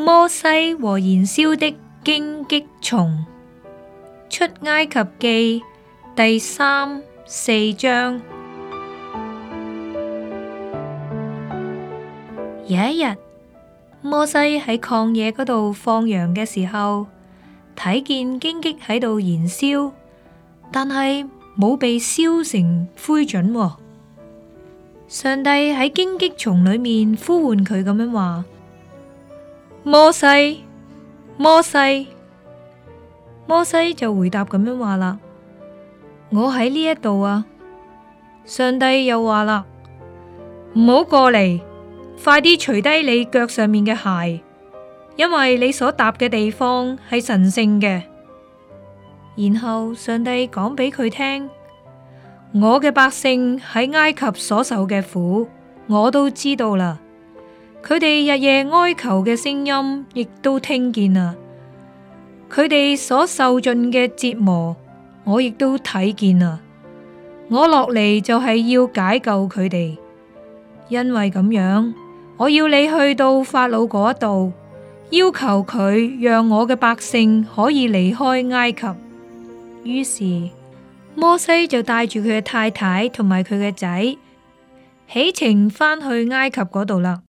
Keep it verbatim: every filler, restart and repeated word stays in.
摩西和燃燒的荊棘叢。出埃及記第三、四章。有一日，摩西喺曠野嗰度放羊嘅時候，睇見荊棘喺度燃燒，但係冇被燒成灰燼喎。上帝喺荊棘叢裏面呼喚佢咁樣話：摩西，摩西。摩西就回答咁樣話啦：我喺呢一度啊。上帝又話啦：唔好過嚟，快啲除低你腳上面嘅鞋，因為你所踏嘅地方係神聖嘅。然後上帝講俾佢聽：我嘅百姓喺埃及所受嘅苦，我都知道啦。佢哋日夜哀求嘅聲音，亦都聽見啦。佢哋所受盡嘅折磨，我亦都睇見啦。我落嚟就係要解救佢哋，因為咁樣，我要你去到法老嗰度，要求佢讓我嘅百姓可以離開埃及。於是摩西就帶住佢嘅太太同埋佢嘅仔起程返去埃及嗰度啦。